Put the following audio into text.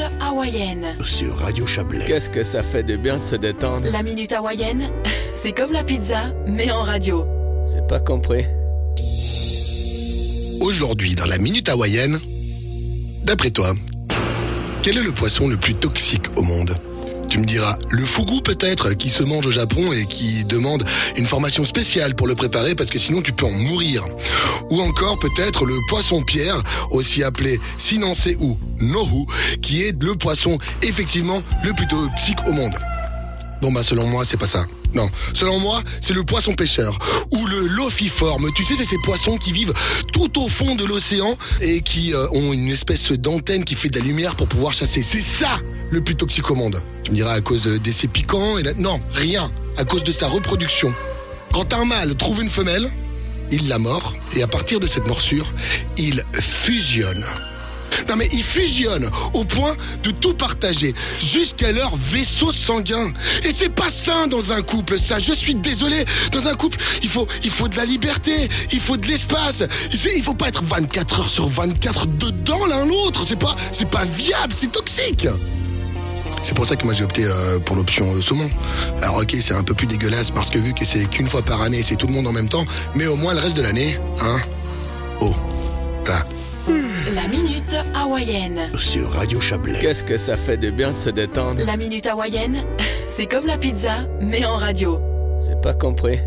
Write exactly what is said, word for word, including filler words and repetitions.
hawaïenne. Sur Radio Chablais. Qu'est-ce que ça fait de bien de se détendre? La minute hawaïenne, c'est comme la pizza, mais en radio. J'ai pas compris. Aujourd'hui, dans la minute hawaïenne, d'après toi, quel est le poisson le plus toxique au monde? Tu me diras, le fugu peut-être, qui se mange au Japon et qui demande une formation spéciale pour le préparer parce que sinon tu peux en mourir. Ou encore peut-être le poisson-pierre, aussi appelé sinanse ou nohu, qui est le poisson effectivement le plus toxique au monde. Bon bah selon moi c'est pas ça. Non, selon moi, c'est le poisson pêcheur ou le lophiforme. Tu sais, c'est ces poissons qui vivent tout au fond de l'océan et qui euh, ont une espèce d'antenne qui fait de la lumière pour pouvoir chasser. C'est ça le plus toxique au monde. Tu me diras à cause d'essais piquants et la... Non, rien. À cause de sa reproduction. Quand un mâle trouve une femelle, il la mord et à partir de cette morsure, il fusionne. Non mais ils fusionnent au point de tout partager jusqu'à leur vaisseau sanguin. Et c'est pas sain dans un couple ça, je suis désolé. Dans un couple, il faut, il faut de la liberté, il faut de l'espace. Il faut, il faut pas être vingt-quatre heures sur vingt-quatre dedans l'un l'autre. C'est pas, c'est pas viable, c'est toxique. C'est pour ça que moi j'ai opté euh, pour l'option euh, saumon. Alors ok, c'est un peu plus dégueulasse parce que vu que c'est qu'une fois par année, c'est tout le monde en même temps. Mais au moins le reste de l'année, hein. Oh, voilà. La minute hawaïenne. Sur Radio Chablais. Qu'est-ce que ça fait de bien de se détendre? La minute hawaïenne, c'est comme la pizza, mais en radio. J'ai pas compris.